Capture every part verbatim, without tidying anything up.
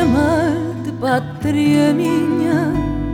chamar-te pátria minha,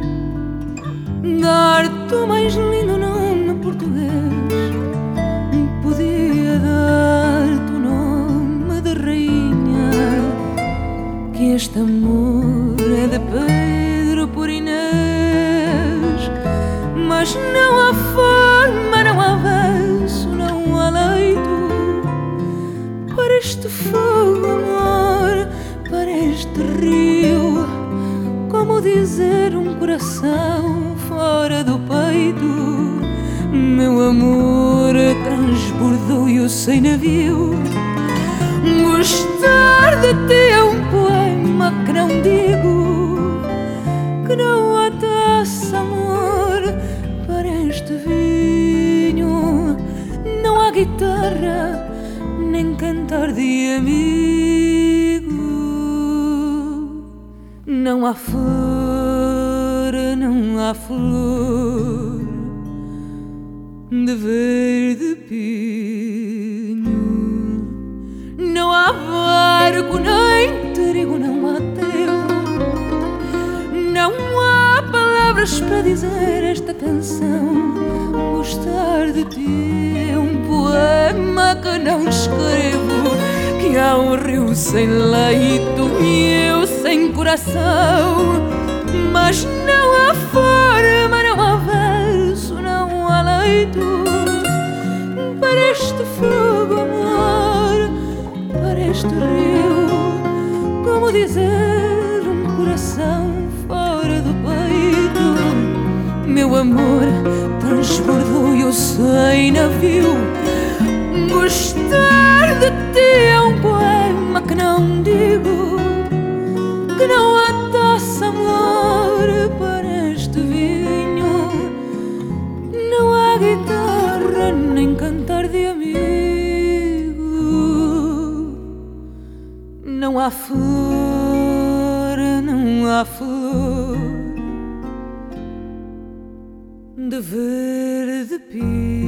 dar-te o mais lindo nome português. Podia dar-te o nome de rainha, que este amor é de Pedro por Inês. Mas não há forma, não há verso, não há leito para este fogo, amor, para este rio. Como dizer um coração fora do peito? Meu amor transbordou e eu sem navio. Gostar de ti é um poema que não digo, que não há taça, amor, para este vinho. Não há guitarra, nem cantar de amigo. Não há flor, não há flor de verde pinho. Não há barco, nem trigo, não há tempo. Não há palavras para dizer esta canção. Gostar de ti é um poema que não escrevo, que há um rio sem leito e eu sem coração. Mas não há forma, não há verso, não há leito para este fogo, amor, para este rio. Como dizer um coração fora do peito? Meu amor transbordou e eu sem navio. Gostar de ti é um poema que não digo, que não há taça, amor, para este vinho. Não há guitarra, nem cantar de amigo. Não há flor, não há flor de verde pinho.